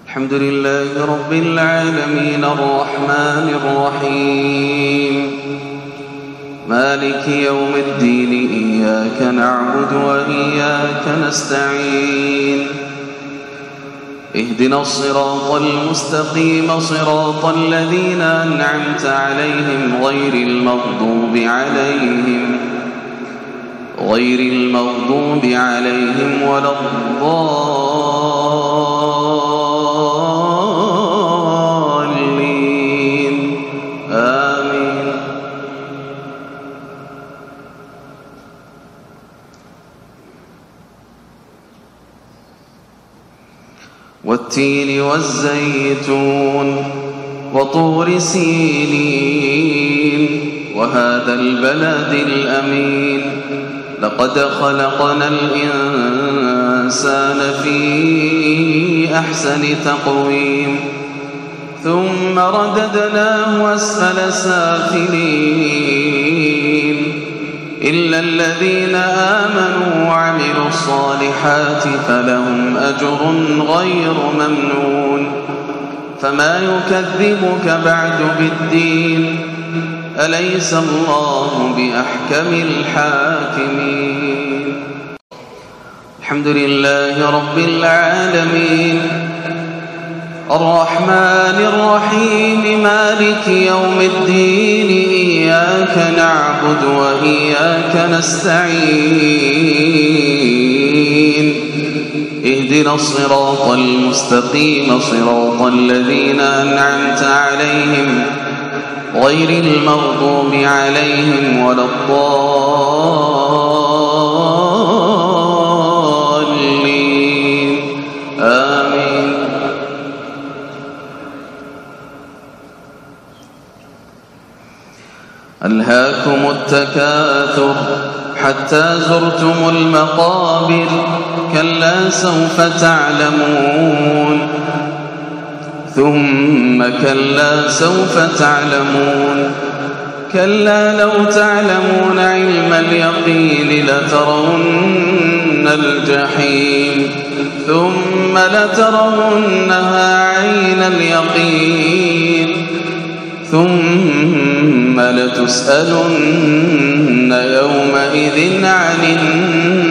الحمد لله رب العالمين الرحمن الرحيم مالك يوم الدين إياك نعبد وإياك نستعين اهدنا الصراط المستقيم صراط الذين أنعمت عليهم غير المغضوب عليهم ولا الضالين آمين. والتين والزيتون وطور سينين وهذا البلد الأمين لقد خلقنا الإنسان في أحسن تقويم ثم رددناه أسفل سافلين إلا الذين آمنوا وعملوا الصالحات فلهم أجر غير ممنون. فما يكذبك بعد بالدين أليس الله بأحكم الحاكمين. الحمد لله رب العالمين الرحمن الرحيم مالك يوم الدين إياك نعبد وإياك نستعين اهدنا الصراط المستقيم صراط الذين أنعمت عليهم غير المغضوب عليهم ولا الضالين آمين. ألهاكم التكاثر حتى زرتم المقابر كلا سوف تعلمون ثم كلا سوف تعلمون كلا لو تعلمون علم اليقين لترون الجحيم ثم لترونها عين اليقين ثم لتسألن يومئذ عن